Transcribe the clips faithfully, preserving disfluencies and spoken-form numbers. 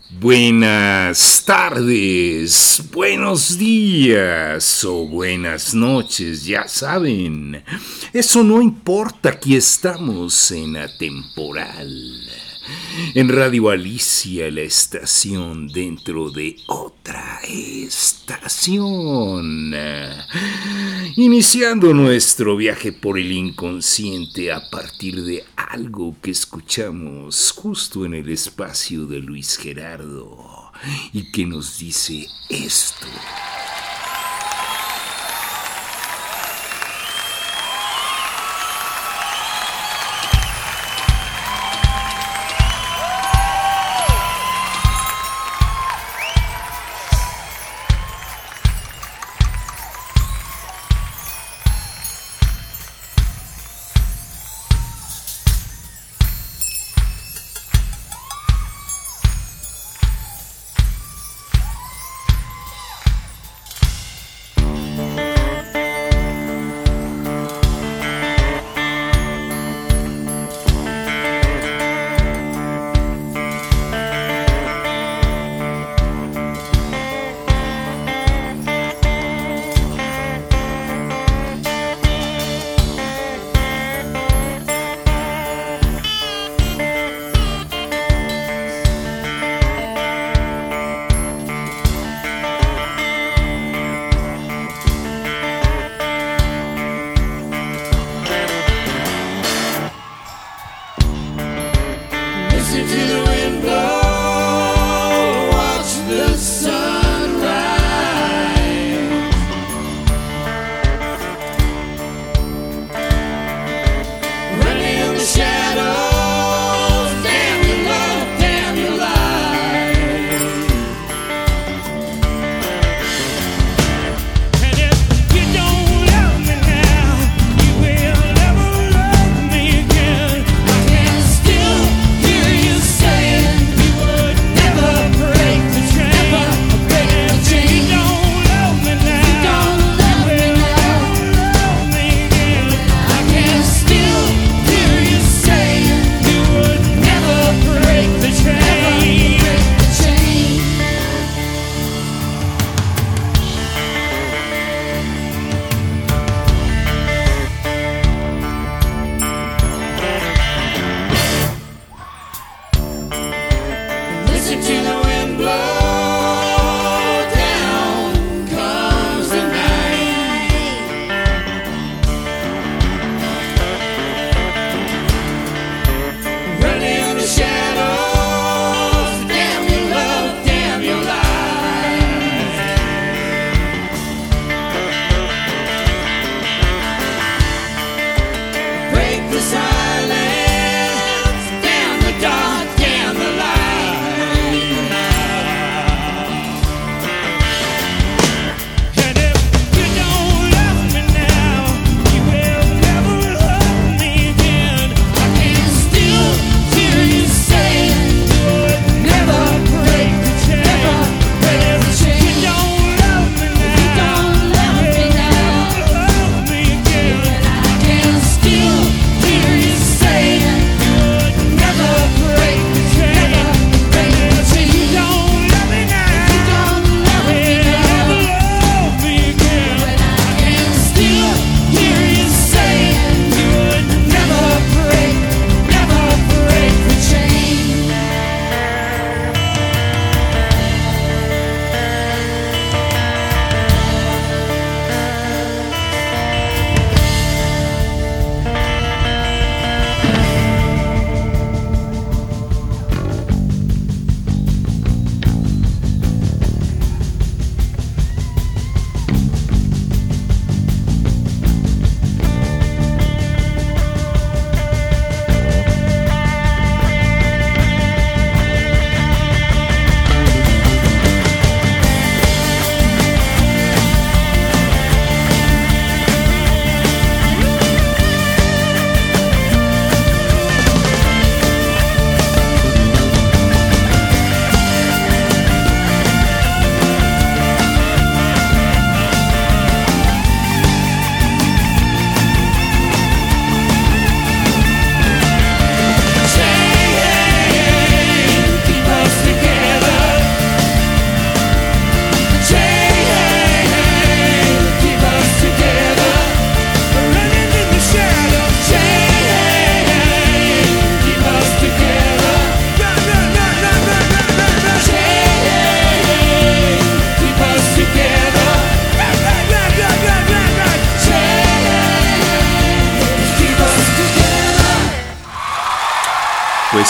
Buenas tardes, buenos días o buenas noches, ya saben. Eso no importa, aquí estamos en Atemporal. En Radio Alicia, la estación dentro de otra estación. Iniciando nuestro viaje por el inconsciente a partir de algo que escuchamos justo en el espacio de Luis Gerardo y que nos dice esto.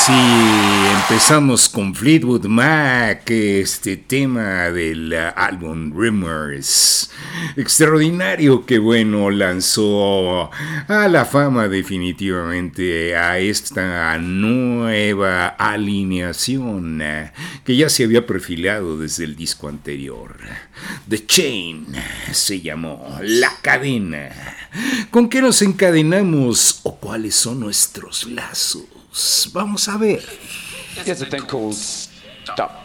sí, empezamos con Fleetwood Mac, este tema del uh, álbum Rumors. Extraordinario que, bueno, lanzó a la fama definitivamente a esta nueva alineación uh, que ya se había perfilado desde el disco anterior. The Chain se llamó, La Cadena. ¿Con qué nos encadenamos o cuáles son nuestros lazos? Vamos a ver. There's a thing called stop.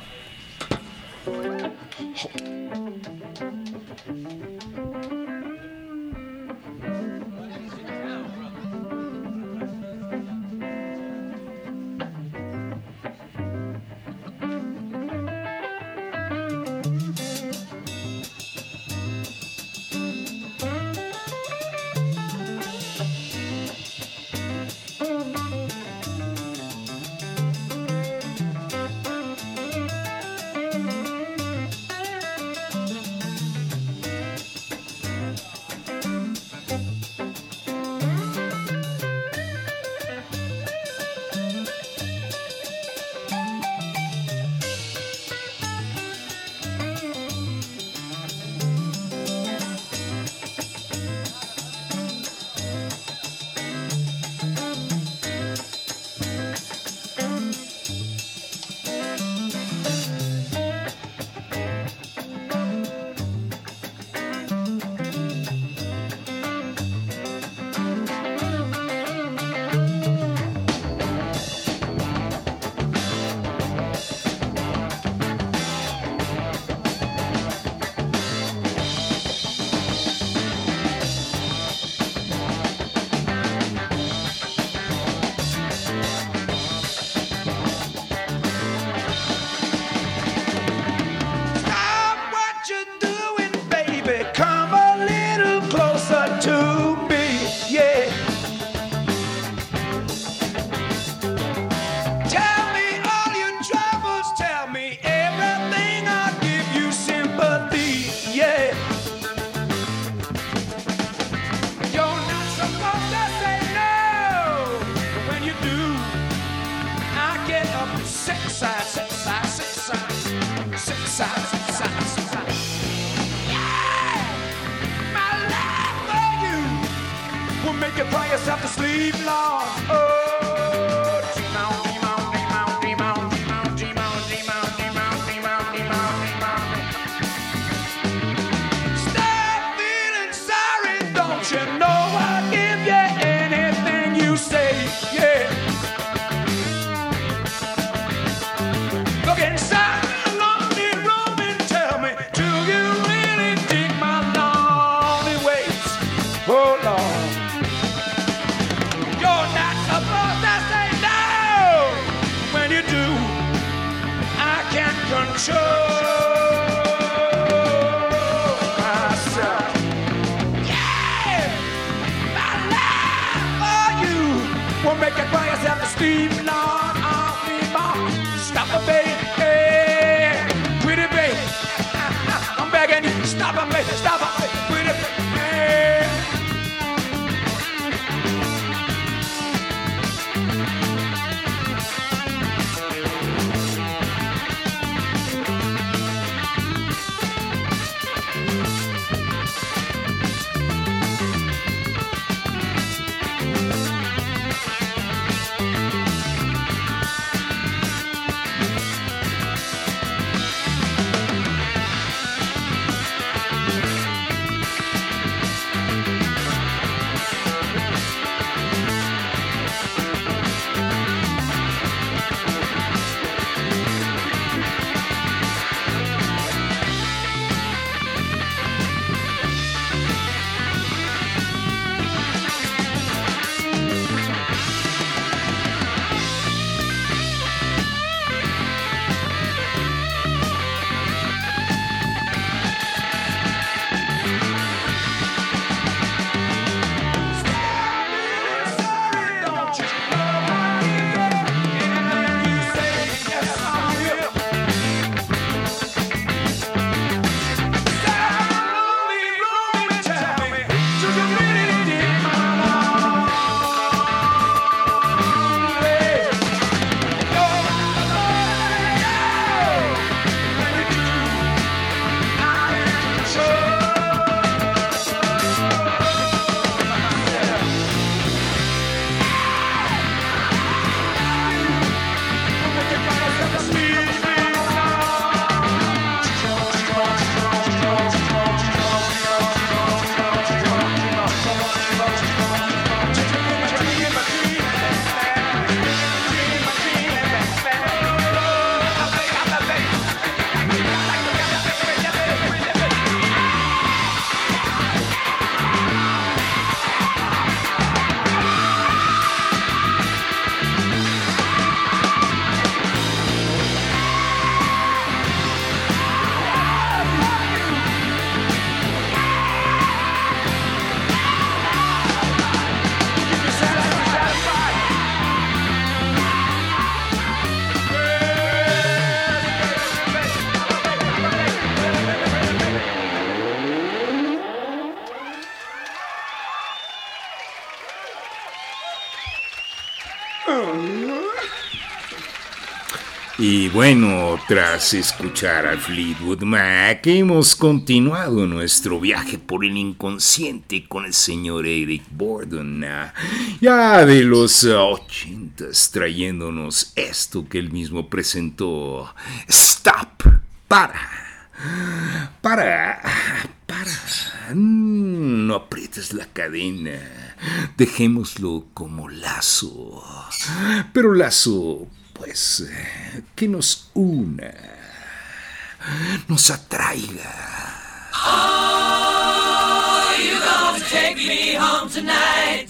Y bueno, tras escuchar a Fleetwood Mac, hemos continuado nuestro viaje por el inconsciente con el señor Eric Burdon, ya de los ochentas, trayéndonos esto que él mismo presentó. Stop, para, para, para, no aprietes la cadena, dejémoslo como lazo, pero lazo, pues, que nos una, nos atraiga. Oh, you gonna take me home tonight?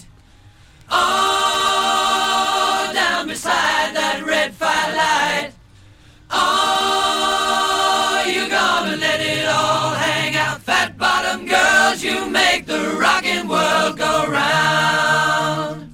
Oh, down beside that red firelight. Oh, you gonna let it all hang out? Fat bottom girls, you make the rockin' world go round.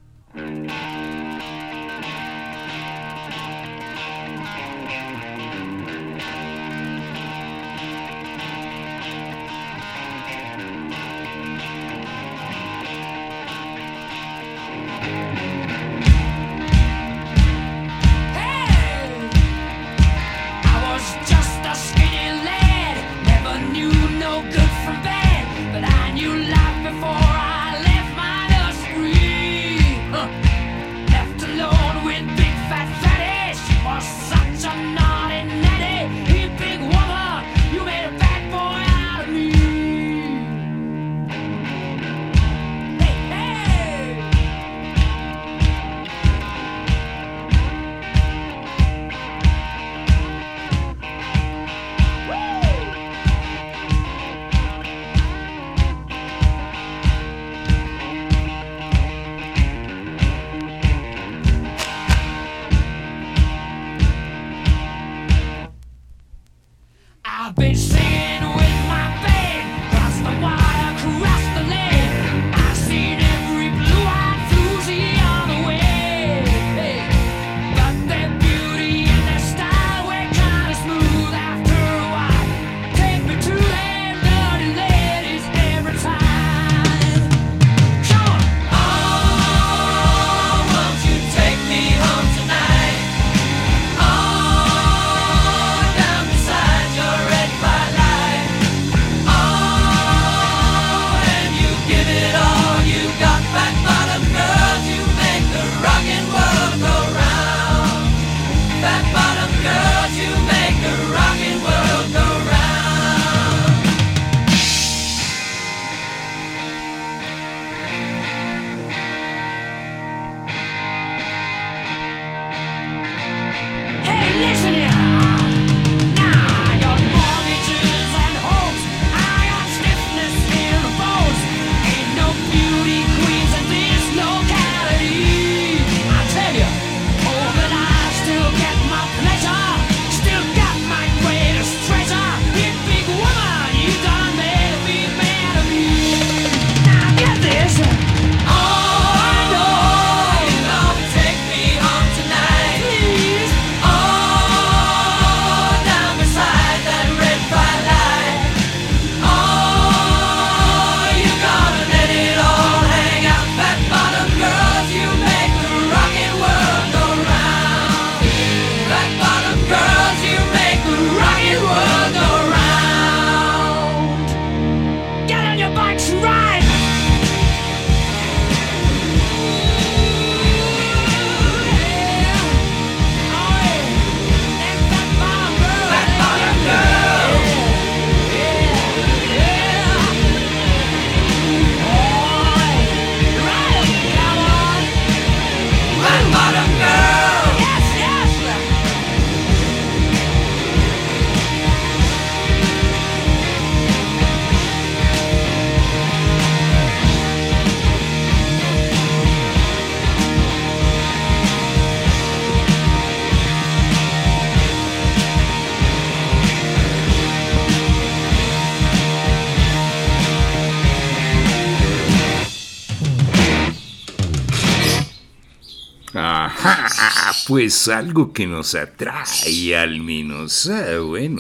Ajá, pues algo que nos atrae al menos, ah, bueno,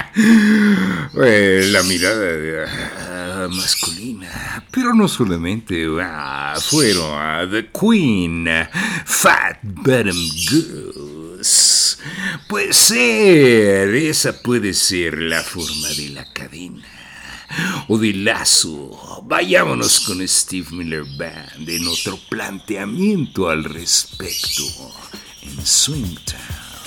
eh, la mirada ah, masculina, pero no solamente, ah, fueron ah, The Queen, Fat Bottom Girls. puede ser, esa puede ser la forma de la cadena o de lazo. Vayámonos con Steve Miller Band en otro planteamiento al respecto en Swingtown.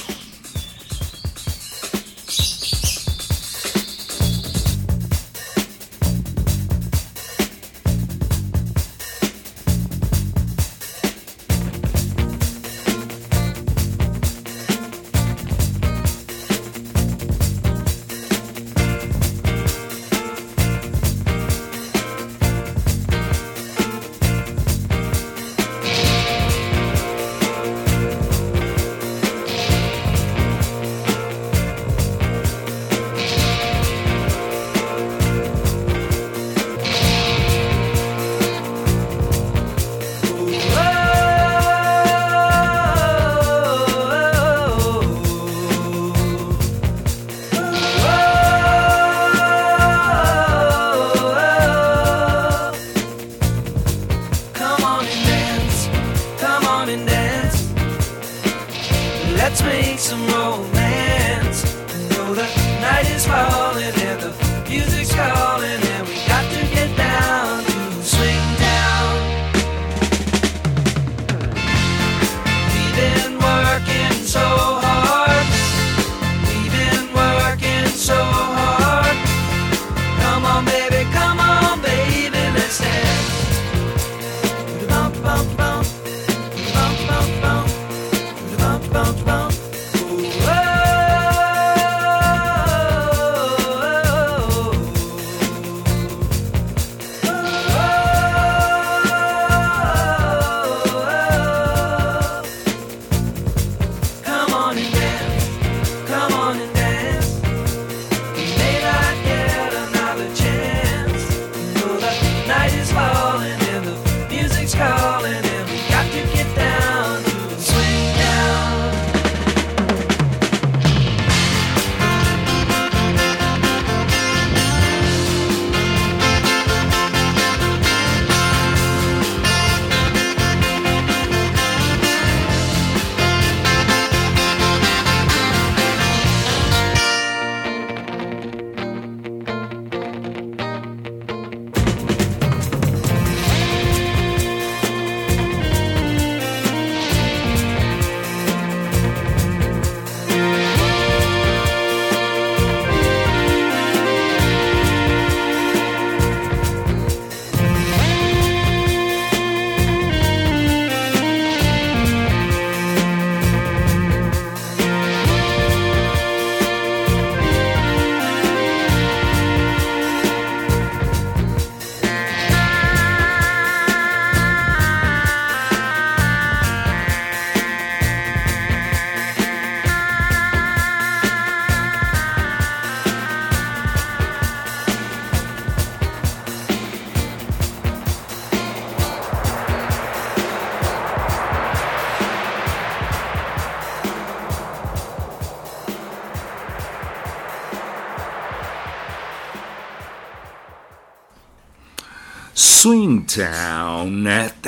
Swingtown,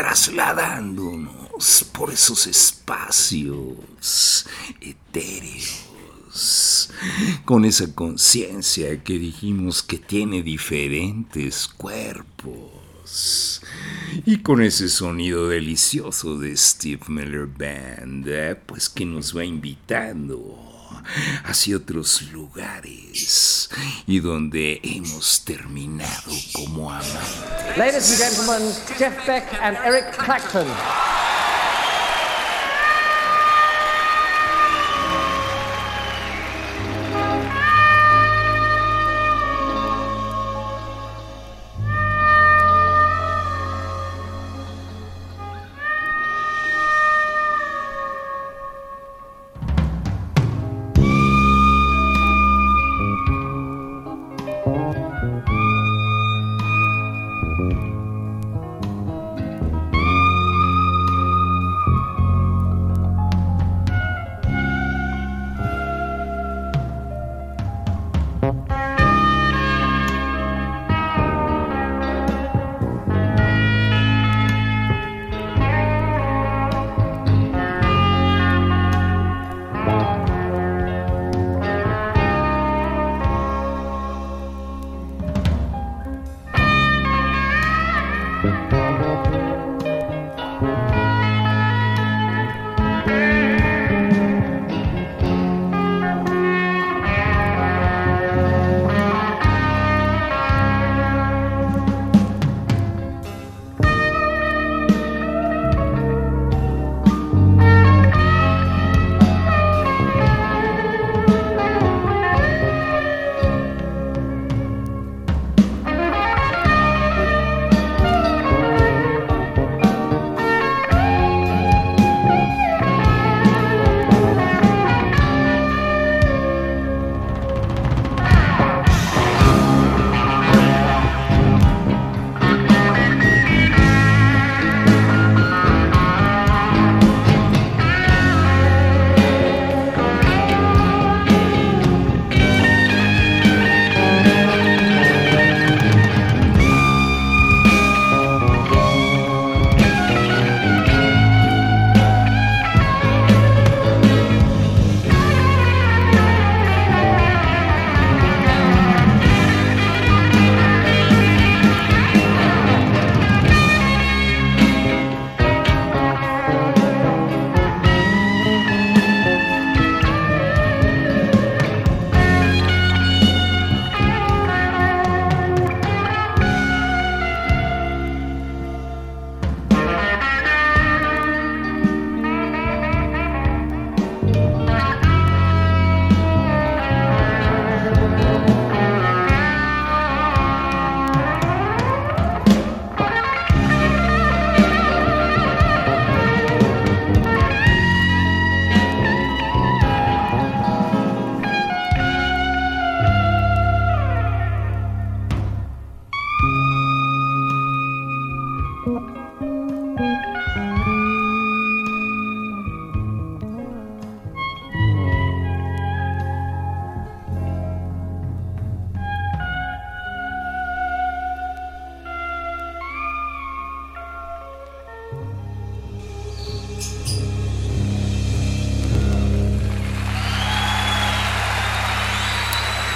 trasladándonos por esos espacios etéreos, con esa conciencia que dijimos que tiene diferentes cuerpos, y con ese sonido delicioso de Steve Miller Band, pues que nos va invitando hacia otros lugares y donde hemos terminado como amantes. Ladies and gentlemen, Jeff Beck and Eric Clapton.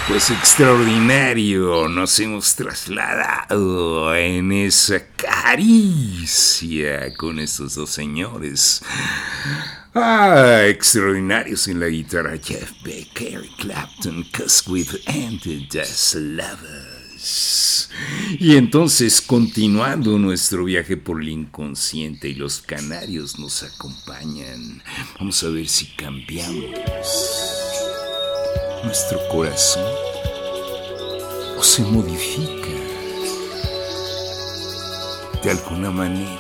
Pues extraordinario, nos hemos trasladado en esa caricia con estos dos señores. Ah, extraordinarios en la guitarra, Jeff Beck, Eric Clapton, Cosquith and the Jazz Lovers. Y entonces, continuando nuestro viaje por el inconsciente y los canarios nos acompañan, vamos a ver si cambiamos nuestro corazón o se modifica de alguna manera.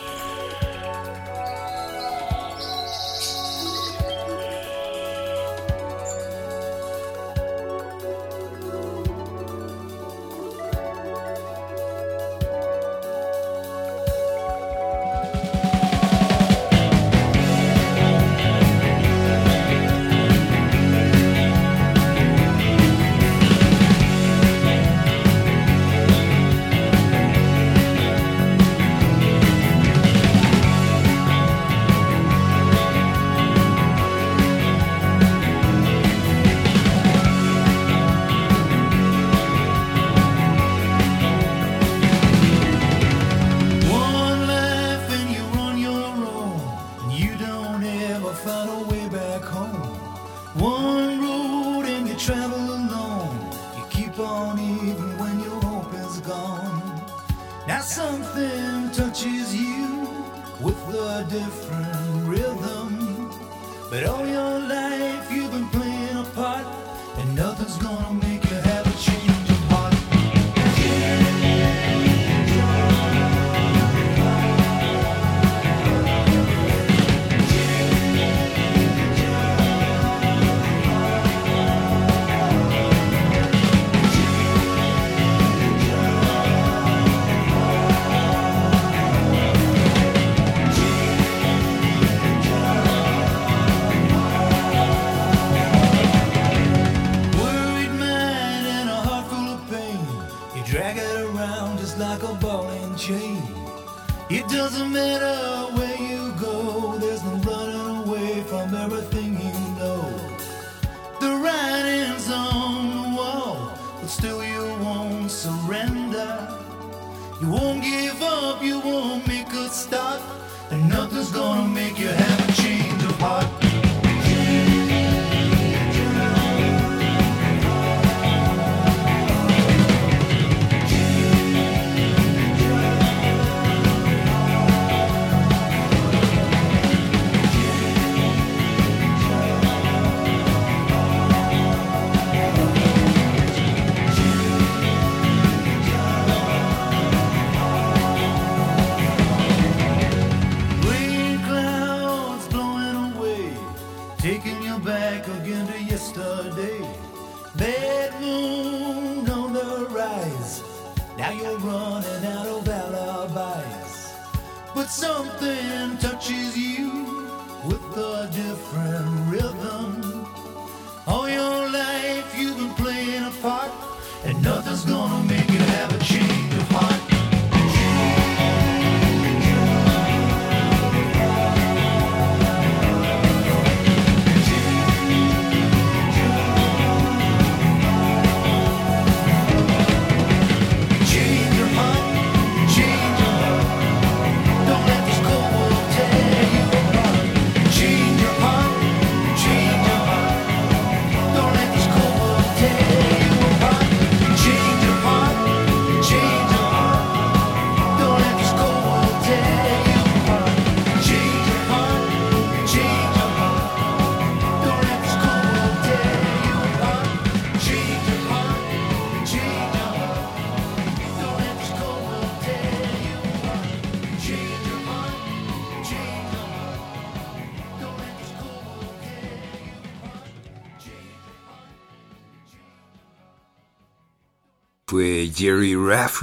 Fue Jerry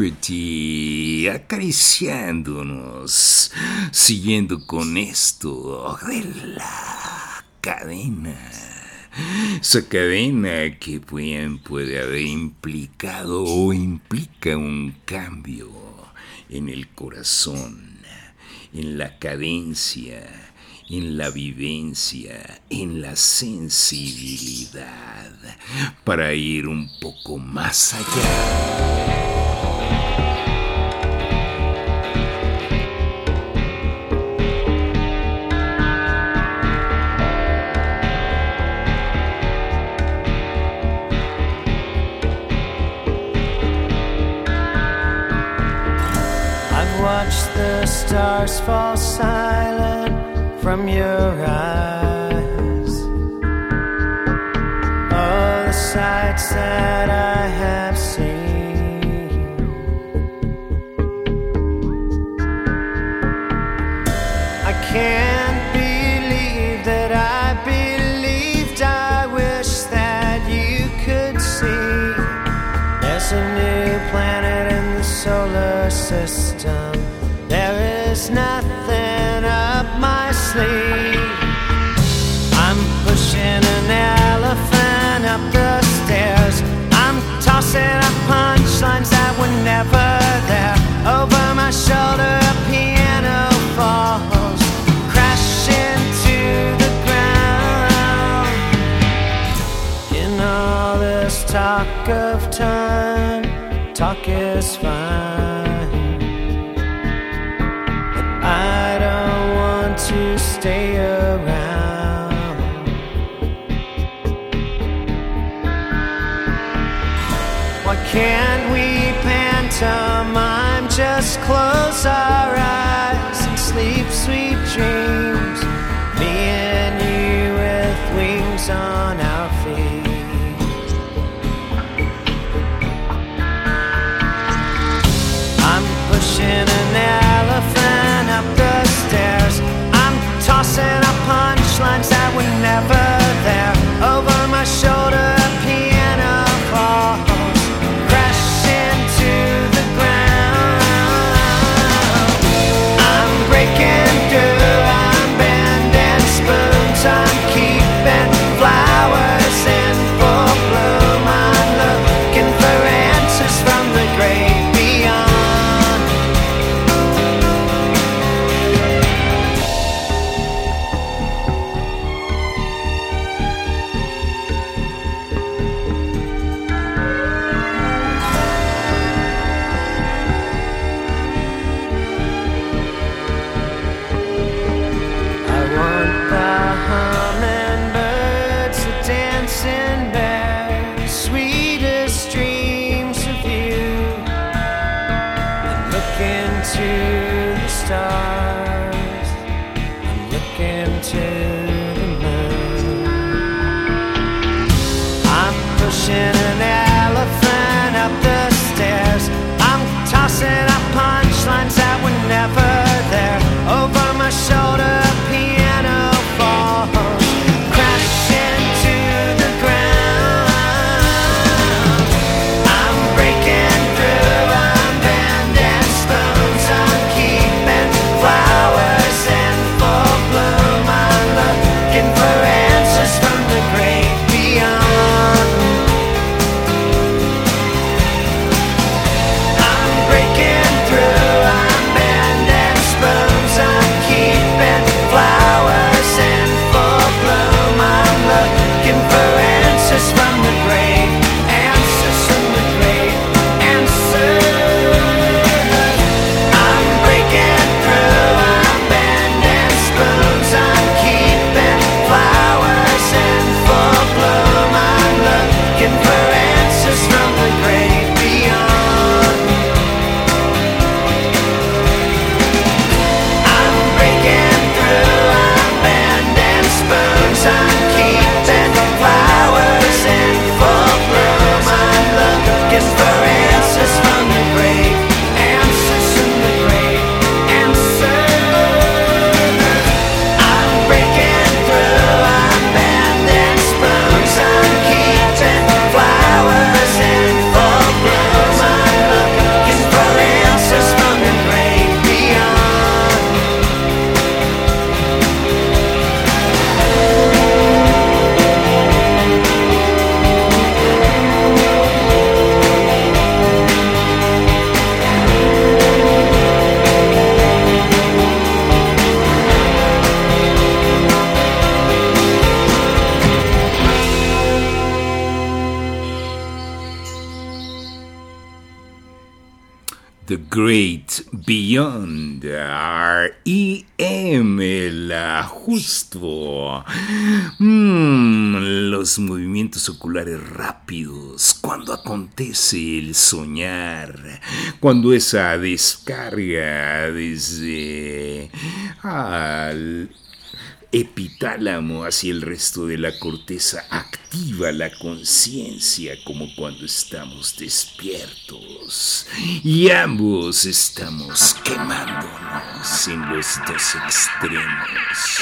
Rafferty acariciándonos, siguiendo con esto de la cadena. Esa cadena que bien puede haber implicado o implica un cambio en el corazón, en la cadencia, en la vivencia, en la sensibilidad, para ir un poco más allá. Watch the stars fall silent from your eyes. Oh, the sights that I have seen. I can't believe that I believed. I wish that you could see. There's a new planet in the solar system. There is nothing up my sleeve. I'm pushing an elephant up the stairs. I'm tossing up punchlines that were never there. Over my shoulder a piano falls, crashing to the ground. In all this talk of time, talk is fine. I don't want to stay around. Why can't we pantomime? Just close our eyes and sleep sweet dreams. Me and you with wings on our feet. I'm pushing an elephant up the stairs. I'm tossing up punchlines that were never there. Over my shoulder a piano falls, crashing to the ground. I'm breaking through, I'm bending spoons, I'm keeping flowers in full bloom. I'm looking for answers from the great beyond. Pushing an elephant up the stairs. I'm tossing up punchlines that were never there. Over my shoulder a piano falls, crashing to the ground. I'm breaking through, I'm bending spoons, I'm keeping flowers in full bloom. I'm looking for answers from the great beyond. Fly The Great Beyond, R E M, el ajusto. Mm, los movimientos oculares rápidos, cuando acontece el soñar, cuando esa descarga desde al epitálamo hacia el resto de la corteza activa la conciencia como cuando estamos despiertos y ambos estamos quemándonos en los dos extremos.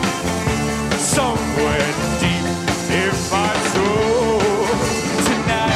Somewhere deep in my soul tonight.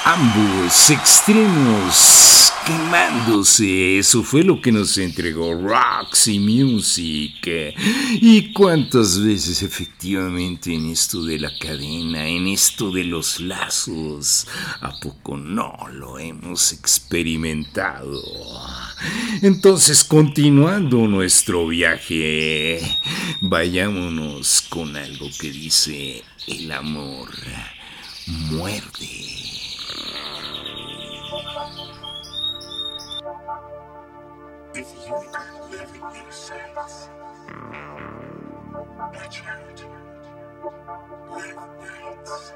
ambos extremos quemándose. Eso fue lo que nos entregó Roxy Music. Y cuántas veces efectivamente en esto de la cadena, en esto de los lazos, ¿a poco no lo hemos experimentado? Entonces, continuando nuestro viaje, vayámonos con algo que dice: el amor muerde. If you don't live in your sense, watch out. Live nights.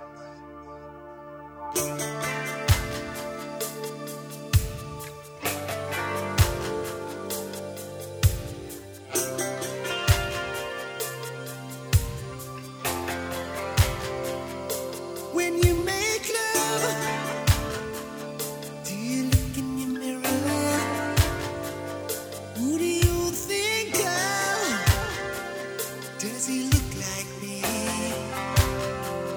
When you make love, do you look in your mirror? Who do you think of? Does he look like me?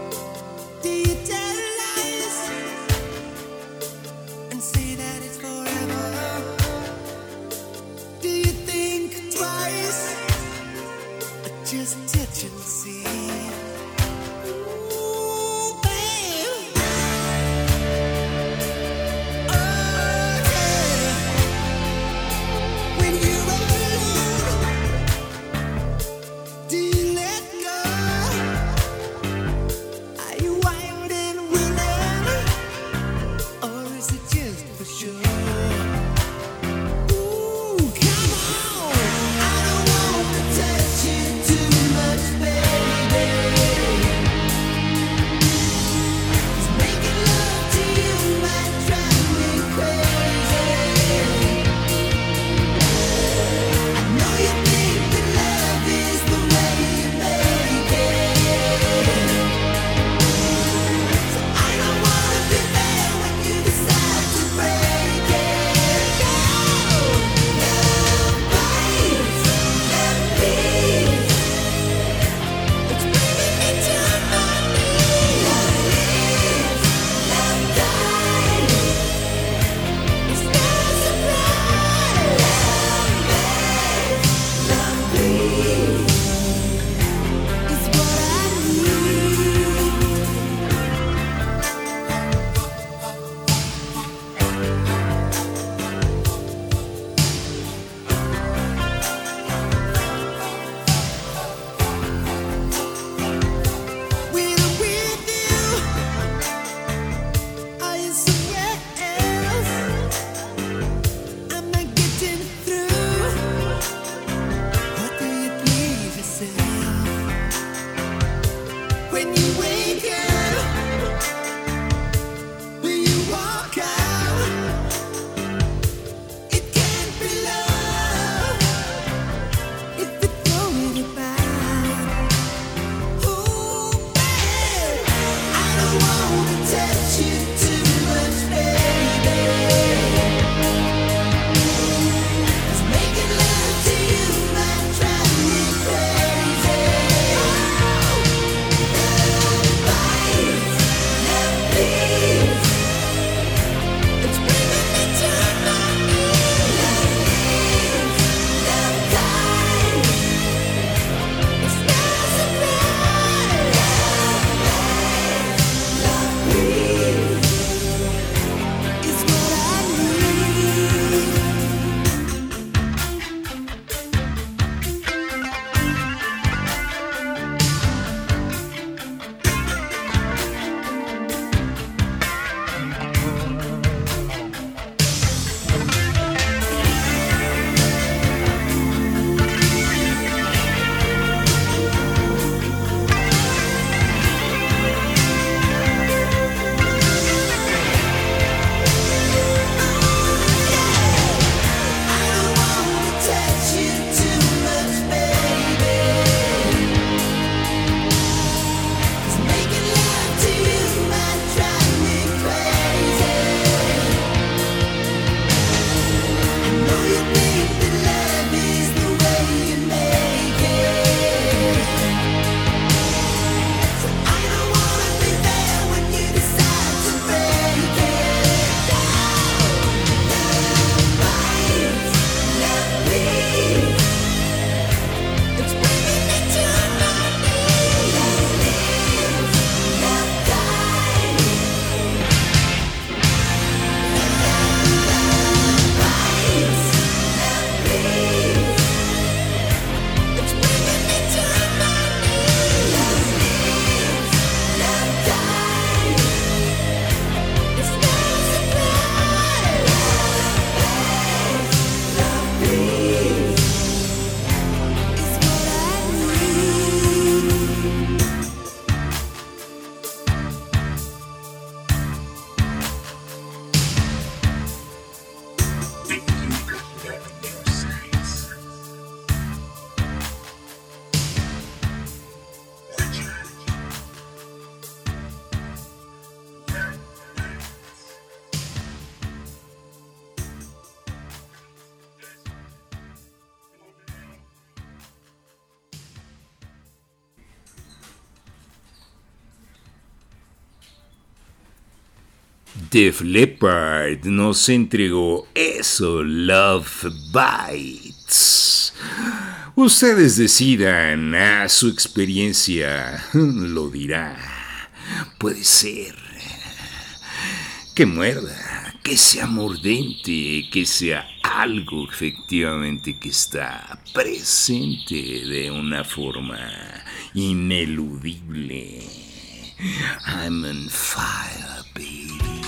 Def Leppard nos entregó eso, Love Bites. Ustedes decidan, a su experiencia lo dirá. Puede ser que muerda, que sea mordente, que sea algo efectivamente que está presente de una forma ineludible. I'm on fire, baby.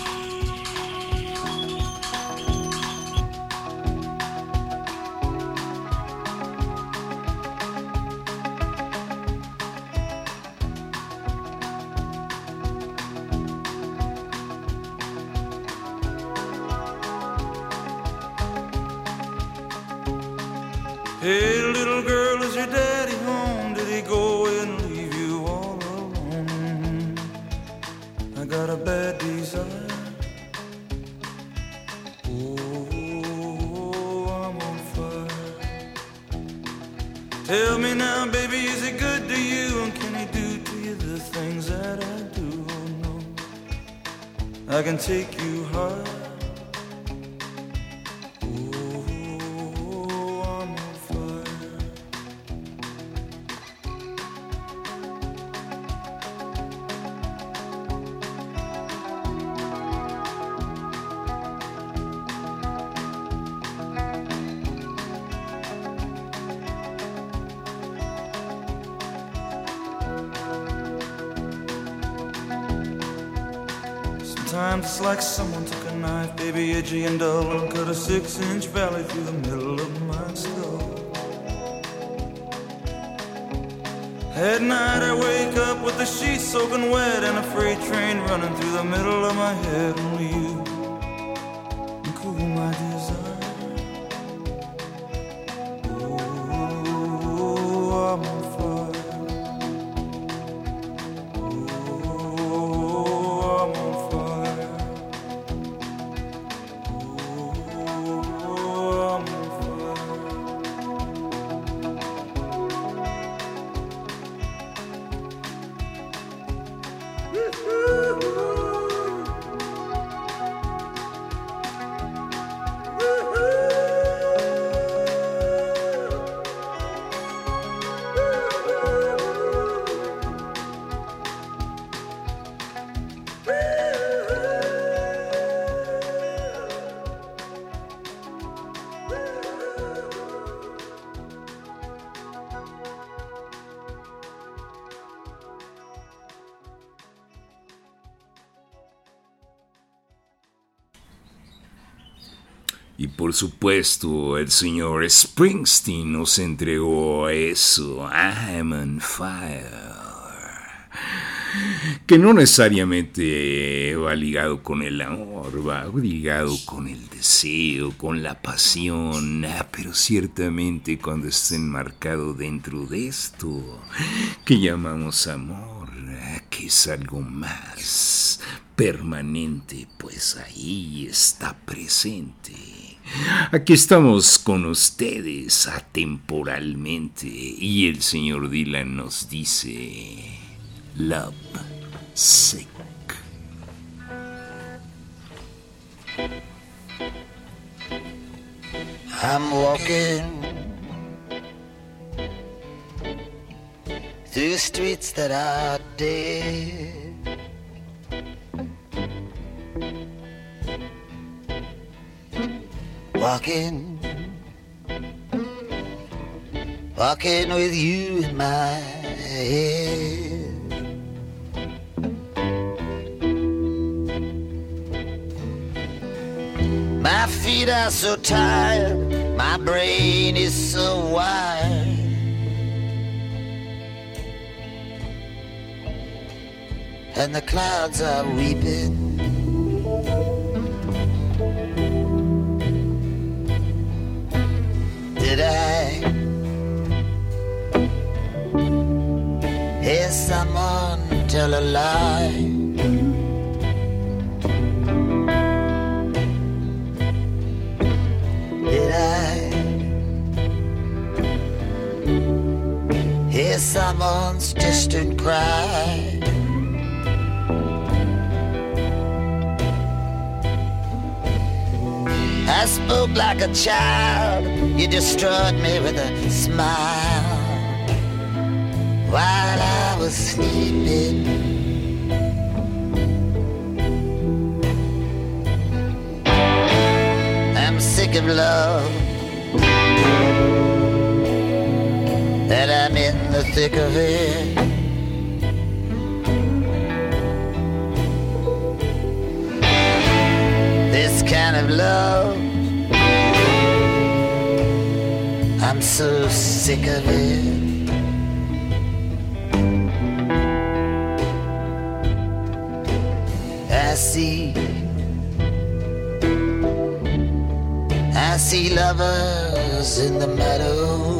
Hey, little girl, is your daddy home? Did he go and leave you all alone? I got a bad desire. Oh, I'm on fire. Tell me now, baby, is he good to you? And can he do to you the things that I do? Oh, no, I can take you high. Sometimes it's like someone took a knife, baby, edgy and dull, and cut a six-inch valley through the middle of my skull. At night I wake up with the sheets soaking wet and a freight train running through the middle of my head. Only you can cool my desire. Oh, I'm on fire. Y por supuesto, el señor Springsteen nos entregó eso, I'm on fire, que no necesariamente va ligado con el amor, va ligado con el deseo, con la pasión, pero ciertamente cuando está enmarcado dentro de esto que llamamos amor, que es algo más permanente, pues ahí está presente. Aquí estamos con ustedes atemporalmente y el señor Dylan nos dice Love Sick. I'm walking through streets that are dead. Walking, walking with you in my head. My feet are so tired, my brain is so wired. And the clouds are weeping. Did I hear someone tell a lie? Did I hear someone's distant cry? I spoke like a child. You destroyed me with a smile while I was sleeping. I'm sick of love, that I'm in the thick of it. This kind of love, I'm so sick of it. I see, I see lovers in the meadow.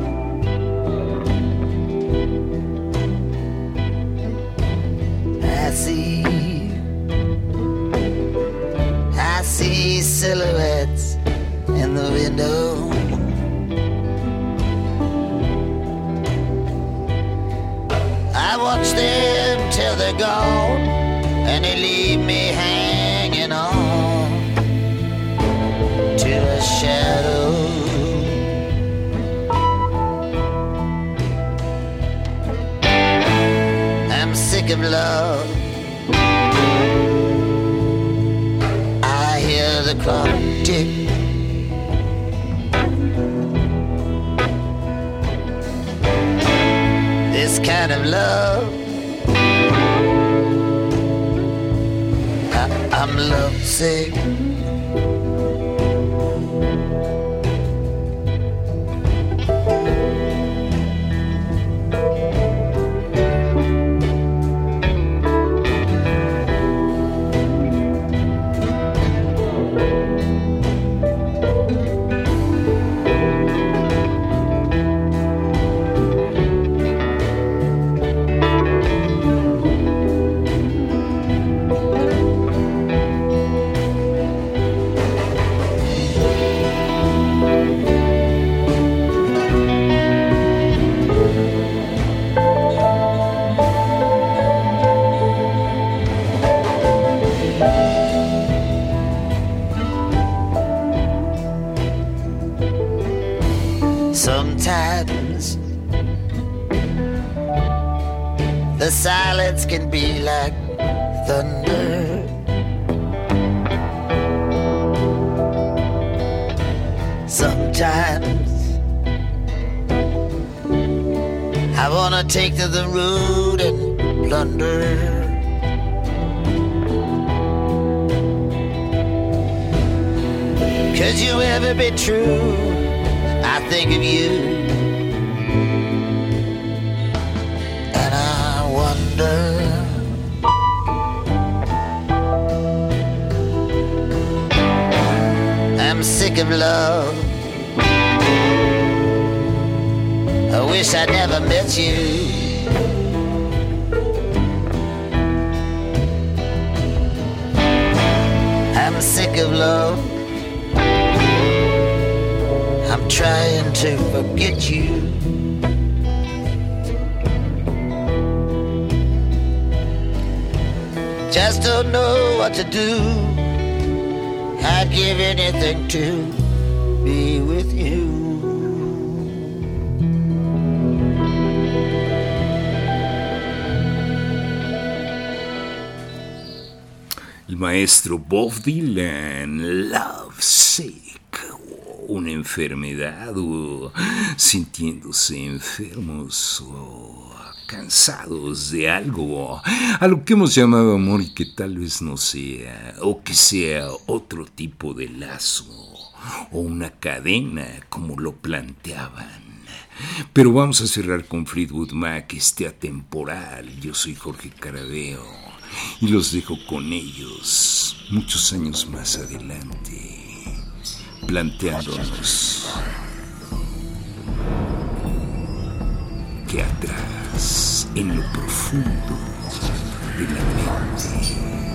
I see, I see silhouettes in the window. I watch them till they're gone, and they leave me hanging on to a shadow. I'm sick of love. I hear the clock tick. This kind of love, I, I'm lovesick. Sometimes the silence can be like thunder. Sometimes I wanna take to the road and plunder. Could you ever be true? I think of you, and I wonder. I'm sick of love. I wish I never met you. I'm sick of love. I'm trying to forget you. Just don't know what to do. I'd give anything to be with you. Il maestro Bob Dylan, Lovesick. Una enfermedad o sintiéndose enfermos o cansados de algo a lo que hemos llamado amor y que tal vez no sea, o que sea otro tipo de lazo o una cadena como lo planteaban. Pero vamos a cerrar con Fleetwood Mac, este atemporal. Yo soy Jorge Caraveo y los dejo con ellos muchos años más adelante, planteándonos que atrás, en lo profundo de la mente,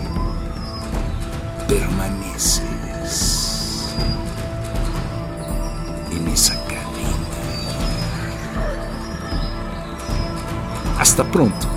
permaneces en esa cadena. Hasta pronto.